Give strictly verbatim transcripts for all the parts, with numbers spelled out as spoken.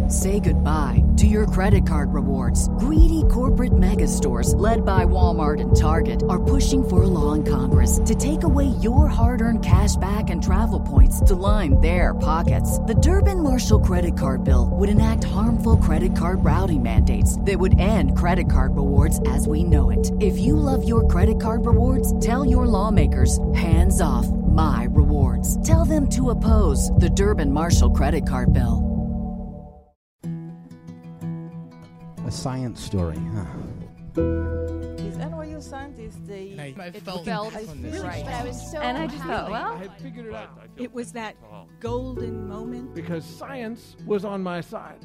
Say goodbye to your credit card rewards. Greedy corporate mega stores, led by Walmart and Target, are pushing for a law in Congress to take away your hard-earned cash back and travel points to line their pockets. The Durbin-Marshall credit card bill would enact harmful credit card routing mandates that would end credit card rewards as we know it. If you love your credit card rewards, tell your lawmakers, hands off my rewards. Tell them to oppose the Durbin-Marshall credit card bill. A science story, huh? These N Y U scientists, they I, I it felt, felt I really right. but I was so and I just happy. thought, well, I had figured it out. It was that golden moment. Because science was on my side.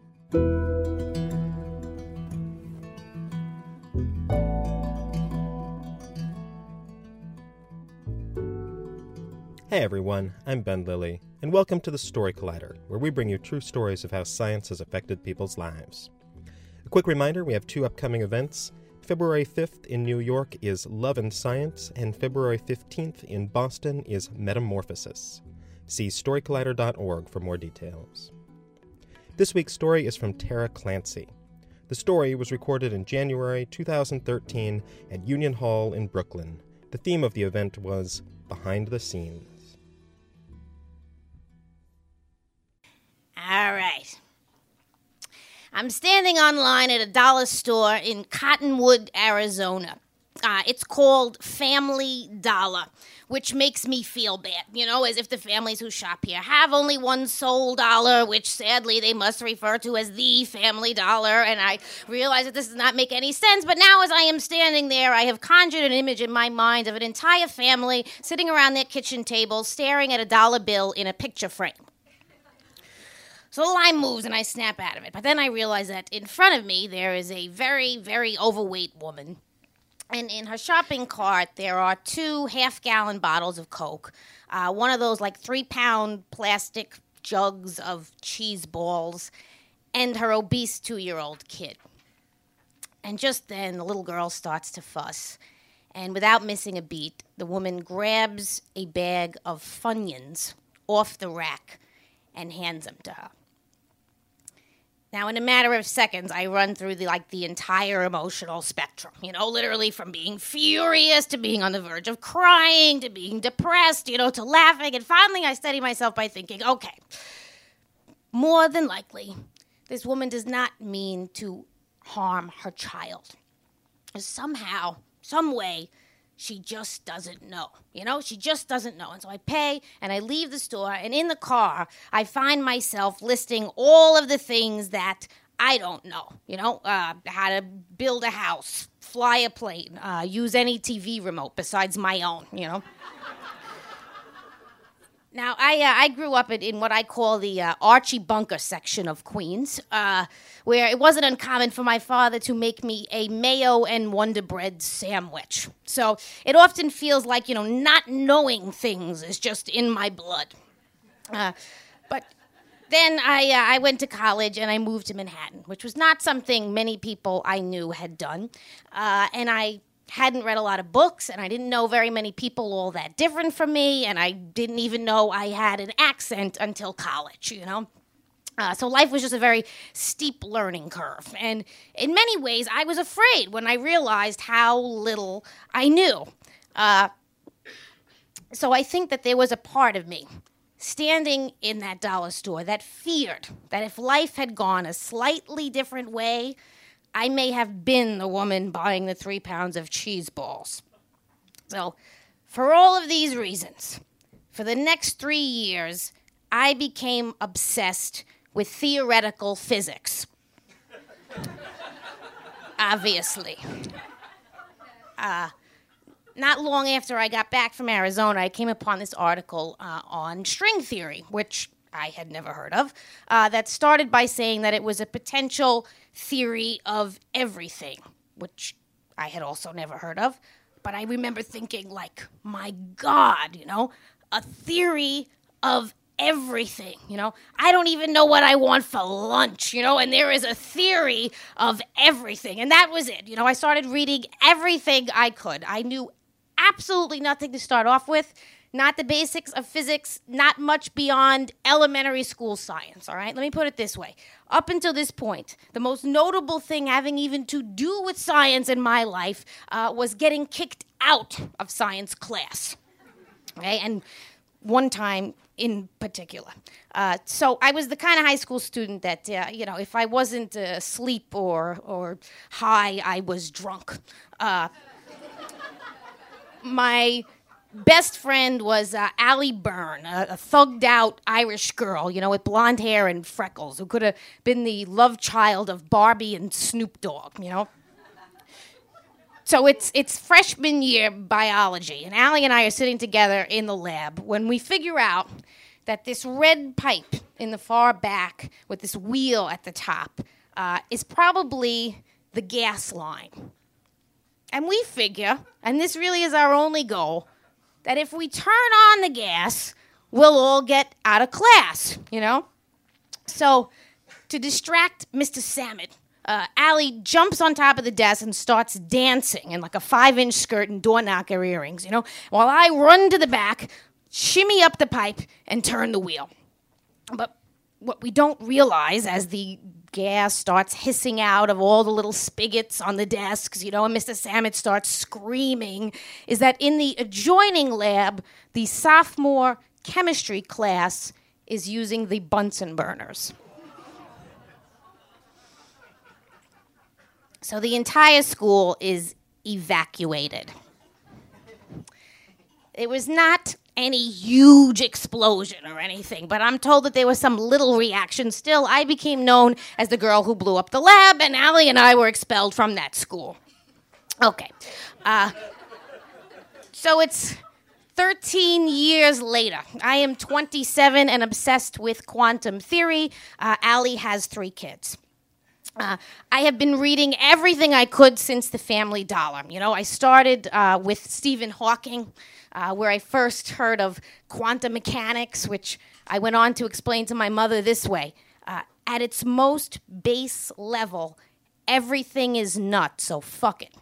Hey everyone, I'm Ben Lilly, and welcome to the Story Collider, where we bring you true stories of how science has affected people's lives. A quick reminder, we have two upcoming events. February fifth in New York is Love and Science, and February fifteenth in Boston is Metamorphosis. See story collider dot org for more details. This week's story is from Tara Clancy. The story was recorded in January two thousand thirteen at Union Hall in Brooklyn. The theme of the event was Behind the Scenes. All right. I'm standing online at a dollar store in Cottonwood, Arizona. Uh, it's called Family Dollar, which makes me feel bad, you know, as if the families who shop here have only one sole dollar, which sadly they must refer to as the Family Dollar, and I realize that this does not make any sense, but now as I am standing there, I have conjured an image in my mind of an entire family sitting around their kitchen table staring at a dollar bill in a picture frame. So the line moves and I snap out of it, but then I realize that in front of me there is a very, very overweight woman. And in her shopping cart, there are two half-gallon bottles of Coke, uh, one of those like three-pound plastic jugs of cheese balls, and her obese two-year-old kid. And just then, the little girl starts to fuss. And without missing a beat, the woman grabs a bag of Funyuns off the rack and hands them to her. Now, in a matter of seconds, I run through the like the entire emotional spectrum, you know, literally from being furious to being on the verge of crying to being depressed, you know, to laughing. And finally, I steady myself by thinking, okay, more than likely, this woman does not mean to harm her child. Somehow, some way, she just doesn't know, you know? She just doesn't know. And so I pay, and I leave the store, and in the car, I find myself listing all of the things that I don't know, you know? Uh, how to build a house, fly a plane, uh, use any T V remote besides my own, you know? Now, I uh, I grew up in, in what I call the uh, Archie Bunker section of Queens, uh, where it wasn't uncommon for my father to make me a mayo and Wonder Bread sandwich. So it often feels like, you know, not knowing things is just in my blood. Uh, but then I uh, I went to college and I moved to Manhattan, which was not something many people I knew had done. Uh, and I hadn't read a lot of books, and I didn't know very many people all that different from me, and I didn't even know I had an accent until college, you know? Uh, so life was just a very steep learning curve, and in many ways, I was afraid when I realized how little I knew. Uh, so I think that there was a part of me standing in that dollar store that feared that if life had gone a slightly different way, I may have been the woman buying the three pounds of cheese balls. So, for all of these reasons, for the next three years, I became obsessed with theoretical physics. Obviously. Uh, not long after I got back from Arizona, I came upon this article uh, on string theory, which I had never heard of, uh, that started by saying that it was a potential theory of everything, which I had also never heard of. But I remember thinking, like, my God, you know, a theory of everything, you know? I don't even know what I want for lunch, you know, and there is a theory of everything. And that was it. You know, I started reading everything I could. I knew absolutely nothing to start off with, not the basics of physics, not much beyond elementary school science, all right? Let me put it this way. Up until this point, the most notable thing having even to do with science in my life uh, was getting kicked out of science class, okay? And one time in particular. Uh, so I was the kind of high school student that, uh, you know, if I wasn't uh, asleep or, or high, I was drunk. Uh, my best friend was uh, Allie Byrne, a, a thugged-out Irish girl, you know, with blonde hair and freckles, who could have been the love child of Barbie and Snoop Dogg, you know. So it's it's freshman year biology, and Allie and I are sitting together in the lab when we figure out that this red pipe in the far back with this wheel at the top uh, is probably the gas line. And we figure, and this really is our only goal, that if we turn on the gas, we'll all get out of class, you know? So to distract Mister Samet, Uh, Allie jumps on top of the desk and starts dancing in like a five-inch skirt and door knocker earrings, you know, while I run to the back, shimmy up the pipe, and turn the wheel. But what we don't realize as the gas starts hissing out of all the little spigots on the desks, you know, and Mister Samet starts screaming, is that in the adjoining lab, the sophomore chemistry class is using the Bunsen burners. So the entire school is evacuated. It was not any huge explosion or anything, but I'm told that there was some little reaction. Still, I became known as the girl who blew up the lab, and Allie and I were expelled from that school. Okay. Uh, so it's thirteen years later. I am twenty-seven and obsessed with quantum theory. Uh, Allie has three kids. Uh, I have been reading everything I could since the Family Dollar. You know, I started uh, with Stephen Hawking, uh, where I first heard of quantum mechanics, which I went on to explain to my mother this way. Uh, at its most base level, everything is nuts, so fuck it.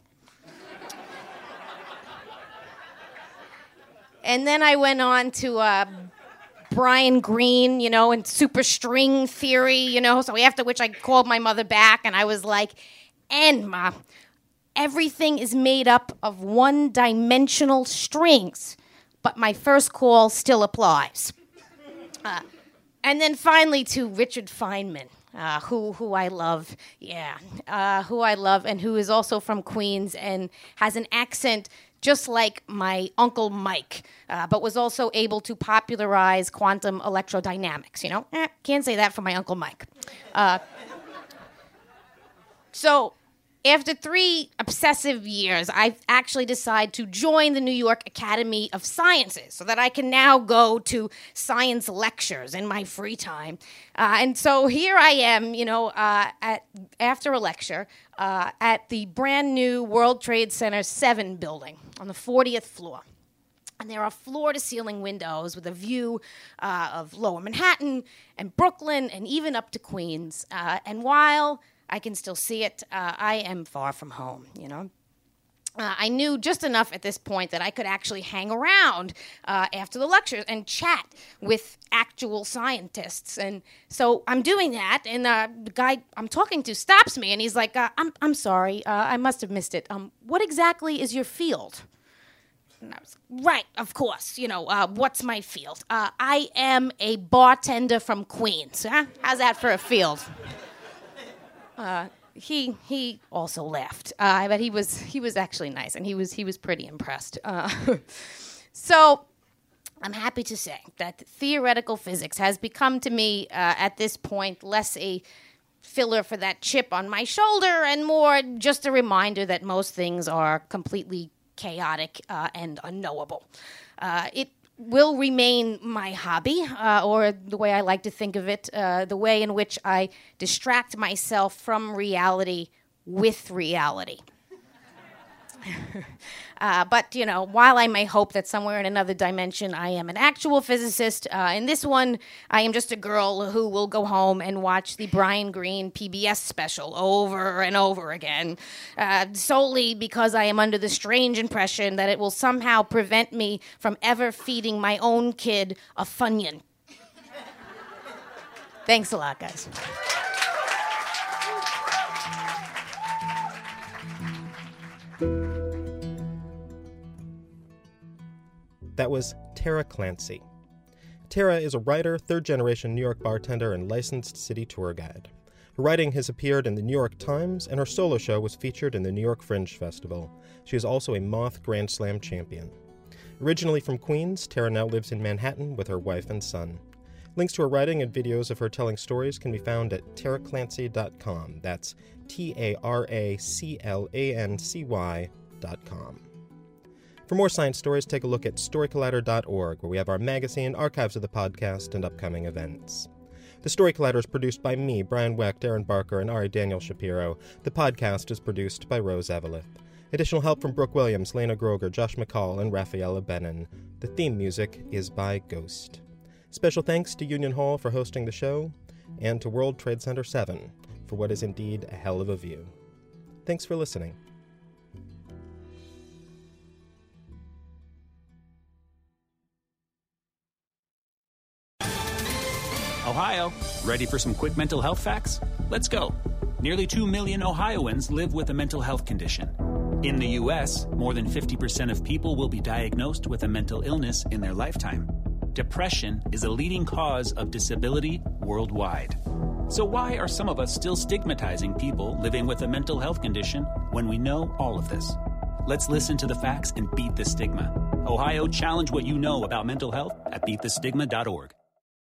And then I went on to uh, Brian Greene, you know, and superstring theory, you know, so after which I called my mother back and I was like, and Ma, everything is made up of one-dimensional strings, but my first call still applies. Uh, and then finally to Richard Feynman, uh, who who I love, yeah, uh, who I love, and who is also from Queens and has an accent just like my Uncle Mike, uh, but was also able to popularize quantum electrodynamics, you know? Eh, can't say that for my Uncle Mike. Uh, so after three obsessive years, I've actually decided to join the New York Academy of Sciences so that I can now go to science lectures in my free time. Uh, and so here I am, you know, uh, at after a lecture uh, at the brand new World Trade Center seven building on the fortieth floor. And there are floor-to-ceiling windows with a view uh, of Lower Manhattan and Brooklyn and even up to Queens. Uh, and while I can still see it, uh, I am far from home, you know. Uh, I knew just enough at this point that I could actually hang around uh, after the lectures and chat with actual scientists. And so I'm doing that, and uh, the guy I'm talking to stops me, and he's like, uh, I'm, I'm sorry, uh, I must have missed it. Um, what exactly is your field? And I was right, of course, you know, uh, what's my field? Uh, I am a bartender from Queens. Huh? How's that for a field? Uh, he he also laughed, uh, but he was he was actually nice, and he was he was pretty impressed. Uh, so I'm happy to say that theoretical physics has become to me uh, at this point less a filler for that chip on my shoulder and more just a reminder that most things are completely chaotic uh, and unknowable. Uh, it will remain my hobby, uh, or the way I like to think of it, uh, the way in which I distract myself from reality with reality. uh, but, you know, while I may hope that somewhere in another dimension I am an actual physicist, uh, in this one I am just a girl who will go home and watch the Brian Greene P B S special over and over again, uh, solely because I am under the strange impression that it will somehow prevent me from ever feeding my own kid a Funyun. Thanks a lot, guys. That was Tara Clancy. Tara is a writer, third-generation New York bartender, and licensed city tour guide. Her writing has appeared in the New York Times, and her solo show was featured in the New York Fringe Festival. She is also a Moth Grand Slam champion. Originally from Queens, Tara now lives in Manhattan with her wife and son. Links to her writing and videos of her telling stories can be found at tara clancy dot com. That's T A R A C L A N C Y dot com. For more science stories, take a look at story collider dot org, where we have our magazine, archives of the podcast, and upcoming events. The Story Collider is produced by me, Brian Wecht, Aaron Barker, and Ari Daniel Shapiro. The podcast is produced by Rose Eveleth. Additional help from Brooke Williams, Lena Groger, Josh McCall, and Rafaela Benin. The theme music is by Ghost. Special thanks to Union Hall for hosting the show, and to World Trade Center seven for what is indeed a hell of a view. Thanks for listening. Ohio, ready for some quick mental health facts? Let's go. Nearly two million Ohioans live with a mental health condition. In the U S, more than fifty percent of people will be diagnosed with a mental illness in their lifetime. Depression is a leading cause of disability worldwide. So why are some of us still stigmatizing people living with a mental health condition when we know all of this? Let's listen to the facts and beat the stigma. Ohio, challenge what you know about mental health at beat the stigma dot org.